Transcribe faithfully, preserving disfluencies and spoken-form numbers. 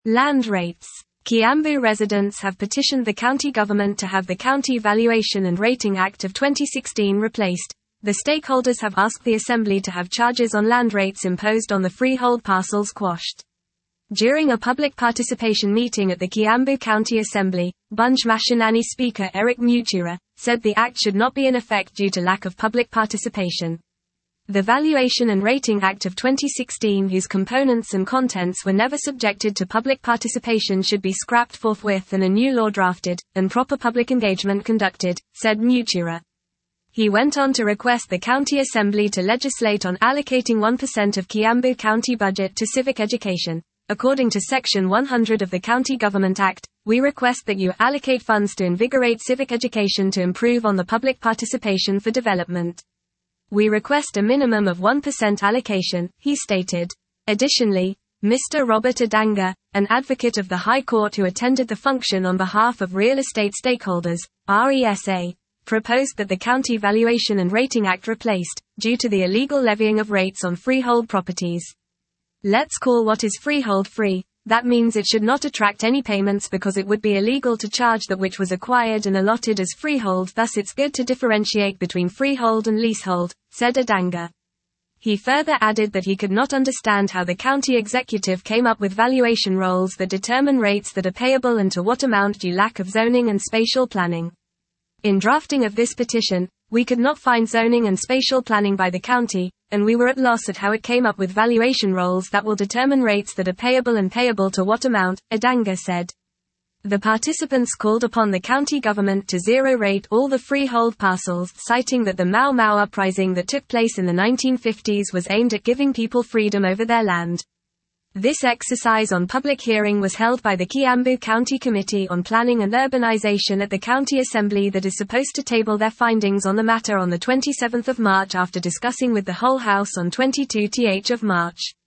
Land rates. Kiambu residents have petitioned the county government to have the County Valuation and Rating Act of twenty sixteen replaced. The stakeholders have asked the Assembly to have charges on land rates imposed on the freehold parcels quashed. During a public participation meeting at the Kiambu County Assembly, Bunge Mashinani Speaker Eric Mutura said the act should not be in effect due to lack of public participation. The Valuation and Rating Act of twenty sixteen, whose components and contents were never subjected to public participation, should be scrapped forthwith and a new law drafted, and proper public engagement conducted, said Mutura. He went on to request the County Assembly to legislate on allocating one percent of Kiambu County budget to civic education. According to Section one hundred of the County Government Act, we request that you allocate funds to invigorate civic education to improve on the public participation for development. We request a minimum of one percent allocation, he stated. Additionally, Mister Robert Adanga, an advocate of the High Court who attended the function on behalf of real estate stakeholders, R E S A, proposed that the County Valuation and Rating Act replaced, due to the illegal levying of rates on freehold properties. Let's call what is freehold free. That means it should not attract any payments because it would be illegal to charge that which was acquired and allotted as freehold. Thus it's good to differentiate between freehold and leasehold, said Adanga. He further added that he could not understand how the county executive came up with valuation rolls that determine rates that are payable and to what amount due lack of zoning and spatial planning. In drafting of this petition, we could not find zoning and spatial planning by the county, and we were at loss at how it came up with valuation rolls that will determine rates that are payable and payable to what amount, Adanga said. The participants called upon the county government to zero-rate all the freehold parcels, citing that the Mau Mau uprising that took place in the nineteen fifties was aimed at giving people freedom over their land. This exercise on public hearing was held by the Kiambu County Committee on Planning and Urbanization at the County Assembly that is supposed to table their findings on the matter on the twenty-seventh of March after discussing with the whole House on the twenty-second of March.